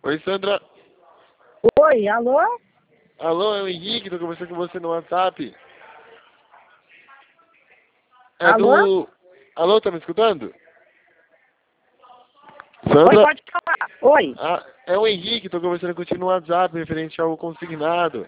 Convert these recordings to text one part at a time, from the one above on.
Oi, Sandra. Oi, alô? Alô, é o Henrique, tô conversando com você no WhatsApp. É Alô? do... Alô, tá me escutando? Oi, Sandra? pode falar. Oi. Ah, é o Henrique, tô conversando contigo no WhatsApp, referente ao consignado.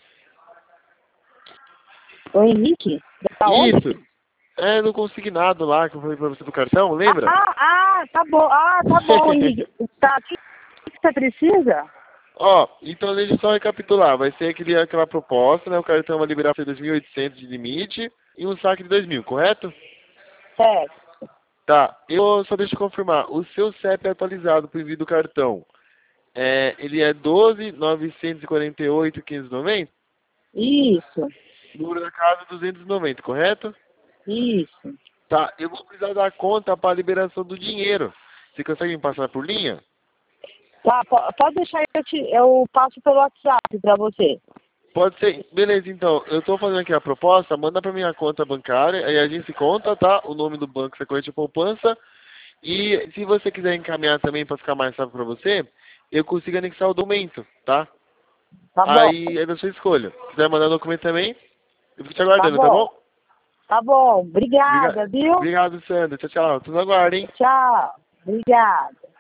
O Henrique? Da onde? Isso. É no consignado lá, que eu falei pra você do cartão, lembra? Tá bom. Tá bom, Henrique. Tá, o que você precisa? Ó, então deixa eu só recapitular. Vai ser aquela proposta, né? O cartão vai liberar para 2.800 de limite e um saque de 2.000, correto? Certo. Tá, eu só deixa eu confirmar. O seu CEP é atualizado pro envio do cartão. Ele é 12.948.590? Isso, Número da casa 290, correto? isso. Tá, eu vou precisar da conta para liberação do dinheiro. Você consegue me passar por linha? Tá, pode deixar, eu passo pelo WhatsApp pra você. Pode ser. Beleza, então. Eu tô fazendo aqui a proposta, manda pra minha conta bancária, aí a gente se conta, tá? O nome do banco, essa corrente de poupança. E se você quiser encaminhar também para ficar mais fácil pra você, eu consigo anexar o documento, tá? Tá bom, Aí é da sua escolha. Se quiser mandar o documento também, eu fico te tá aguardando, tá bom? bom. Tá bom, obrigada, viu? Obrigado, Sandra. Tchau, tchau. Tudo aguardo, hein? Tchau, obrigada.